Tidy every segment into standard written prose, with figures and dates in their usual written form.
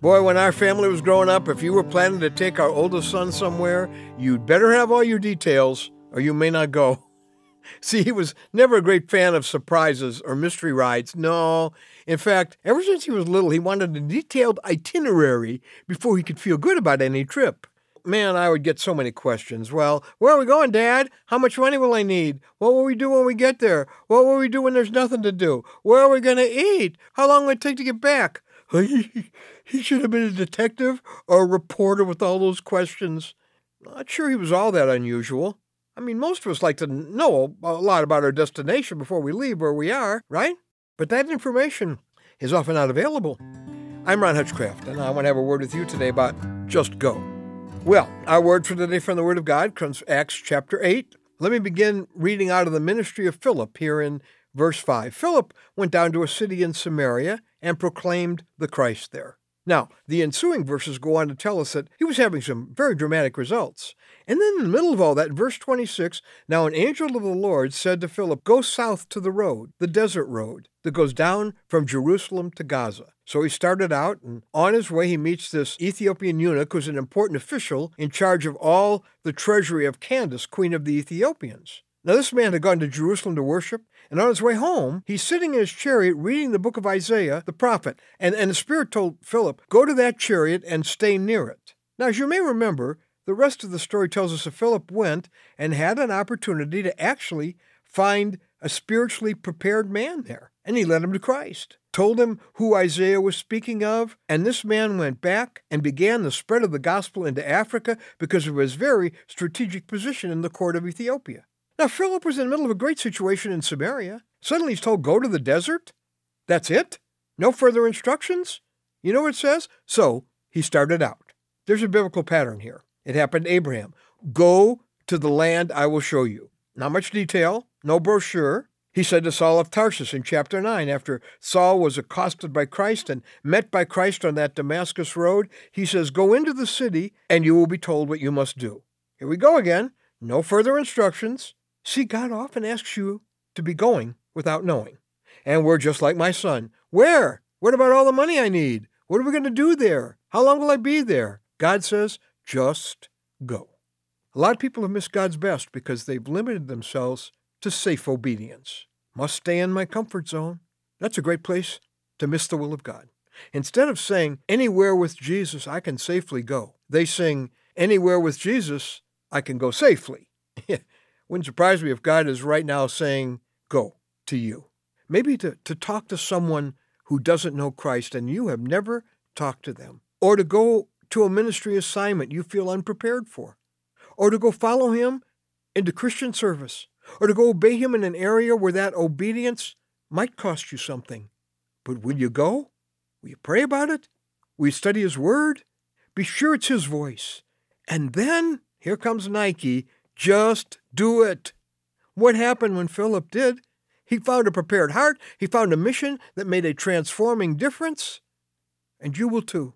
Boy, when our family was growing up, if you were planning to take our oldest son somewhere, you'd better have all your details or you may not go. See, he was never a great fan of surprises or mystery rides. No. In fact, ever since he was little, he wanted a detailed itinerary before he could feel good about any trip. Man, I would get so many questions. Well, where are we going, Dad? How much money will I need? What will we do when we get there? What will we do when there's nothing to do? Where are we going to eat? How long will it take to get back? He should have been a detective or a reporter with all those questions. Not sure he was all that unusual. I mean, most of us like to know a lot about our destination before we leave where we are, right? But that information is often not available. I'm Ron Hutchcraft, and I want to have a word with you today about just go. Well, our word for today from the Word of God comes from Acts chapter 8. Let me begin reading out of the ministry of Philip here in verse 5. Philip went down to a city in Samaria and proclaimed the Christ there. Now, the ensuing verses go on to tell us that he was having some very dramatic results. And then in the middle of all that, in verse 26, now an angel of the Lord said to Philip, go south to the road, the desert road, that goes down from Jerusalem to Gaza. So he started out, and on his way he meets this Ethiopian eunuch who's an important official in charge of all the treasury of Candace, queen of the Ethiopians. Now this man had gone to Jerusalem to worship, and on his way home, he's sitting in his chariot reading the book of Isaiah, the prophet, and the Spirit told Philip, go to that chariot and stay near it. Now, as you may remember, the rest of the story tells us that Philip went and had an opportunity to actually find a spiritually prepared man there, and he led him to Christ, told him who Isaiah was speaking of, and this man went back and began the spread of the gospel into Africa because of his very strategic position in the court of Ethiopia. Now, Philip was in the middle of a great situation in Samaria. Suddenly he's told, go to the desert? That's it? No further instructions? You know what it says? So he started out. There's a biblical pattern here. It happened to Abraham. Go to the land I will show you. Not much detail, no brochure. He said to Saul of Tarsus in chapter 9, after Saul was accosted by Christ and met by Christ on that Damascus road, he says, go into the city and you will be told what you must do. Here we go again. No further instructions. See, God often asks you to be going without knowing. And we're just like my son. Where? What about all the money I need? What are we going to do there? How long will I be there? God says, just go. A lot of people have missed God's best because they've limited themselves to safe obedience. Must stay in my comfort zone. That's a great place to miss the will of God. Instead of saying, anywhere with Jesus, I can safely go, they sing, anywhere with Jesus, I can go safely. Wouldn't surprise me if God is right now saying, go to you. Maybe to talk to someone who doesn't know Christ and you have never talked to them. Or to go to a ministry assignment you feel unprepared for. Or to go follow him into Christian service. Or to go obey him in an area where that obedience might cost you something. But will you go? Will you pray about it? Will you study his word? Be sure it's his voice. And then, here comes Nike, just do it. What happened when Philip did? He found a prepared heart. He found a mission that made a transforming difference. And you will too.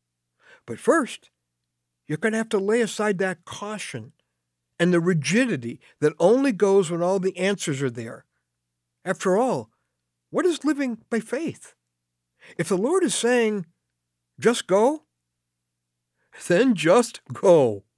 But first, you're going to have to lay aside that caution and the rigidity that only goes when all the answers are there. After all, what is living by faith? If the Lord is saying, just go, then just go.